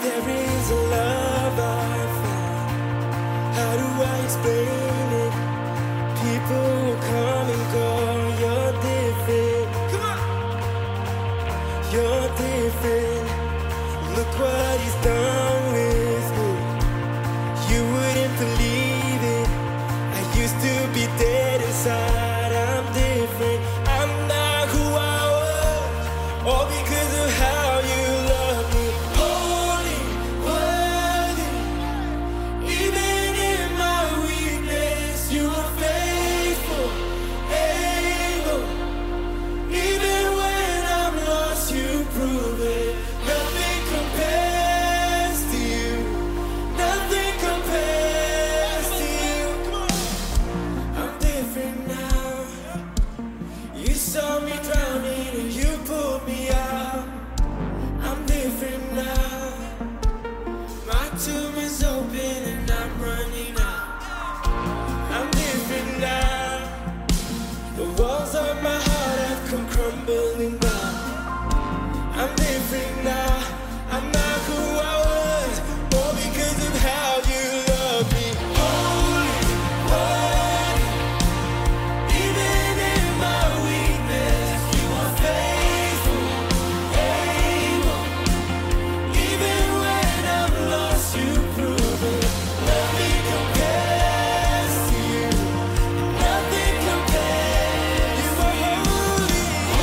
There is a love I found. How do I explain it? People will come and go. You're different. Come on. You're different. Look what he's done with me. You wouldn't believe it. I used to be dead inside. I'm different. I'm not who I was. All because of how you love me. Holy, worthy. Even in my weakness, you are faithful, able. Even when I'm lost, you prove it. Nothing compares to you. Nothing compares to you. Come on. I'm different now. You saw me drowning and you pulled me out. I'm different now. My tomb is open and I'm running out. I'm different now. The walls of my heart have come crumbling down. I'm different now. I'm not who I was, all because of how you love me. Holy, worthy. Even in my weakness, you are faithful, able. Even when I'm lost, you prove it. Nothing compares to you. Nothing compares. You are holy,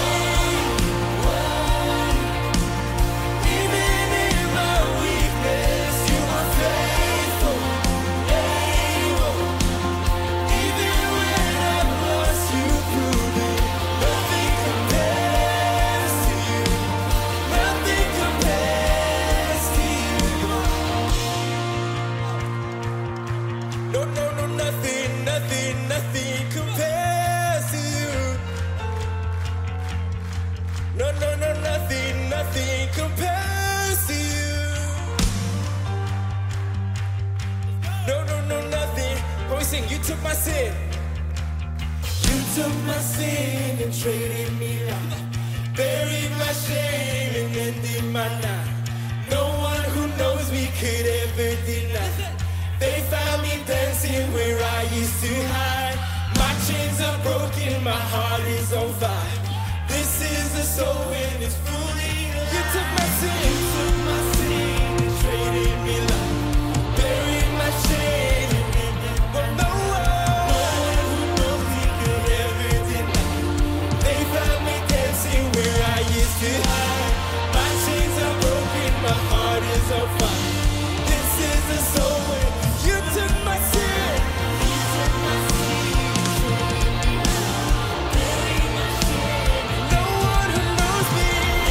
worthy. Even in my weakness, you are faithful, able. Even when I'm lost, you prove it. Nothing compares to you. Nothing compares to you. No, no, no, nothing, nothing, nothing compares to you. No, no, no, nothing, nothing compares to you. No, no, no, nothing. When we sing, you took my sin. You took my sin and traded me life. Buried my shame and ended my night. No one who knows me could ever deny. They found me dancing where I used to hide. My chains are broken, my heart is on fire. This is the soul when it's fully alive. You took my sin, and traded me life. Buried my shame and ended but no one who knows me could ever deny. They found me dancing where I used to hide. My chains are broken, my heart is on fire. This is the soul when you took my sin. You took my sin. No one who knows me.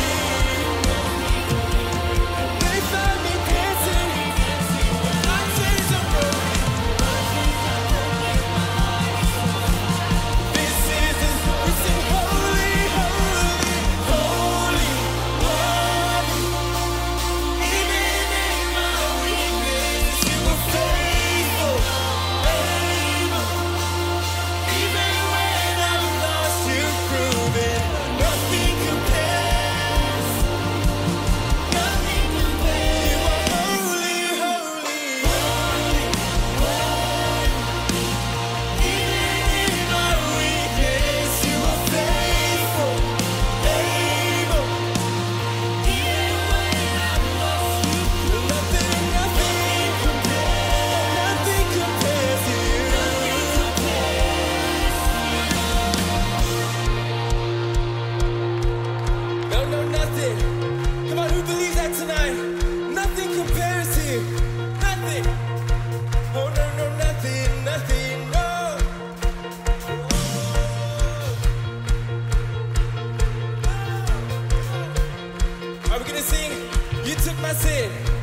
They found me dancing. My chains are broken. This is the we sing holy, holy, holy, worthy. Even in my weakness, you were faithful, able. Even when I'm lost, you prove it. Nothing compares. Nothing compares. You are holy, holy, holy, worthy. Even in my weakness, you are faithful, able. Even when I'm lost, you prove nothing, nothing compares. Nothing compares to you. No, no, nothing. Come on, who believes that tonight? Nothing compares to you. Nothing. Oh, no, no, nothing, nothing, no. Are we gonna sing? You took my sin.